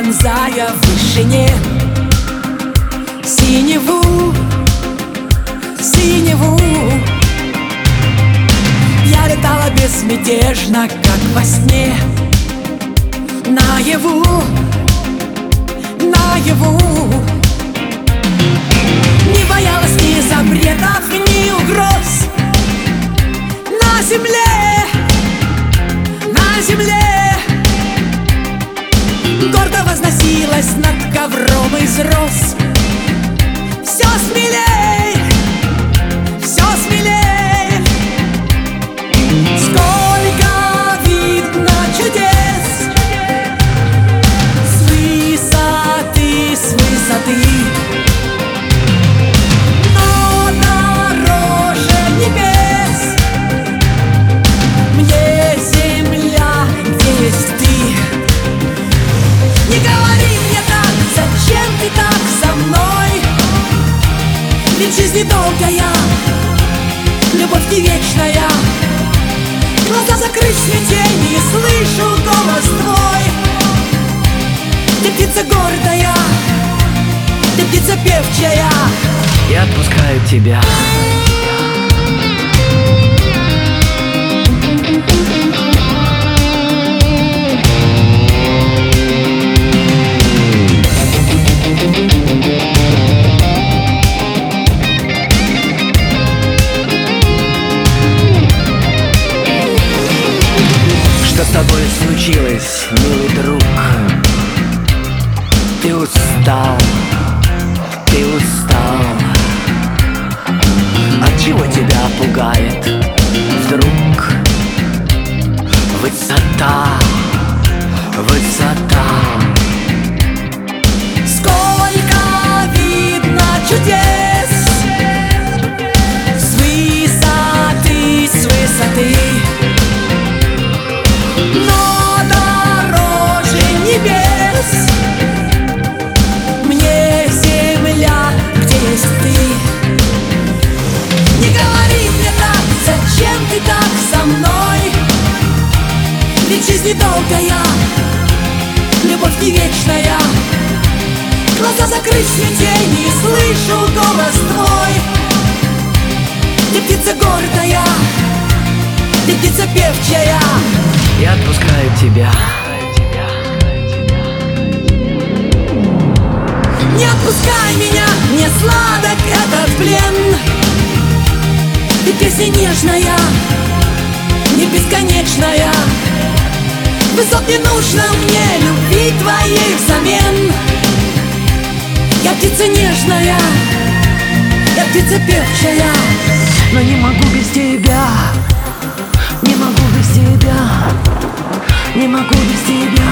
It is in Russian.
пронзая в вышине синеву, синеву. Я летала безмятежно, как во сне, наяву, наяву. Не боялась ни запретов, ни угроз. На земле, на земле гордо возносилась над ковром из роз. Все смелей, все смелей. Сколько видно чудес с высоты, с высоты. Но дороже небес мне земля, где есть ты. Не говори мне так, зачем ты так со мной? Ведь жизнь не долгая, любовь не вечная. Глаза закрыть светень, и слышу голос твой. Ты птица гордая, ты птица певчая. Я отпускаю тебя. Что с тобой случилось, милый друг? Ты устал, ты устал. От чего тебя пугает вдруг высота, высота? Сколько видно чудес с высоты, с высоты. Но дороже небес мне земля, где есть ты. Не говори мне так, зачем ты так со мной? Ведь жизнь не долгая, любовь не вечная. Глаза закрыть светень, и слышу голос твой. Ты птица гордая, ты птица певчая. Я отпускаю тебя. Не отпускай меня, мне сладок этот плен. И песня нежная, не бесконечная. Высот не нужно мне, любви твоей взамен. Я птица нежная, я птица певчая. Но не могу без тебя, не могу без тебя, не могу без тебя.